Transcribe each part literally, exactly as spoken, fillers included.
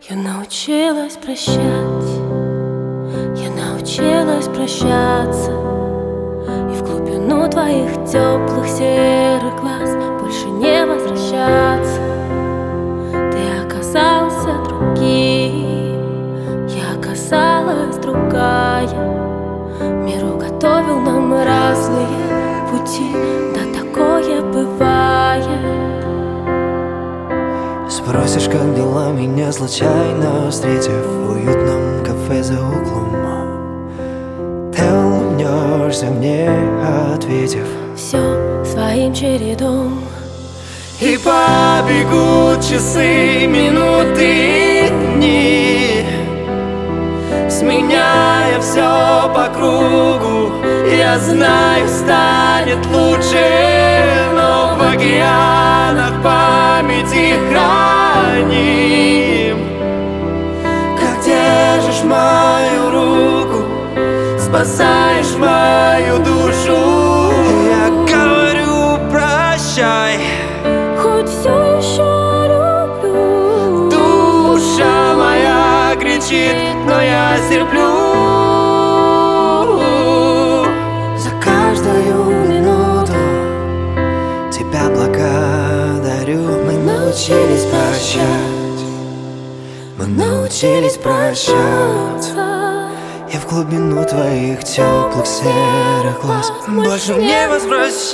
Я научилась прощать, я научилась прощаться, и в глубину твоих теплых серых глаз больше не возвращаться. Ты оказался другим, я оказалась другая. Мир уготовил нам разные пути, да такое бывает. Спросишь, как дела, меня случайно встретив в уютном кафе за углом. Ты улыбнешься мне, ответив: все своим чередом. И побегут часы, минуты, дни, сменяя все по кругу. Я знаю, станет лучше, но в океанах памяти храним. Как держишь мою руку, спасаешь мою душу. Я говорю прощай, Хоть все еще люблю. душа моя кричит, но я терплю. За каждую минуту тебя благодарю. Мы научились прощать, мы научились прощаться. Я в глубину твоих теплых серых глаз больше не возвращаться.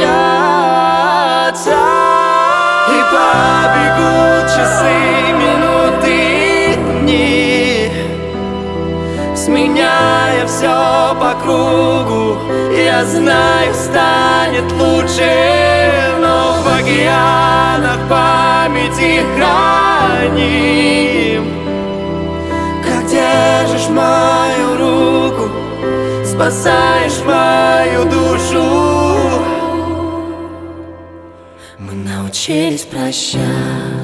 И побегут часы, минуты, дни, сменяя все по кругу. Я знаю, станет лучше, но в океанах памяти храним. Как держишь мою руку, спасаешь мою душу. Мы научились прощать.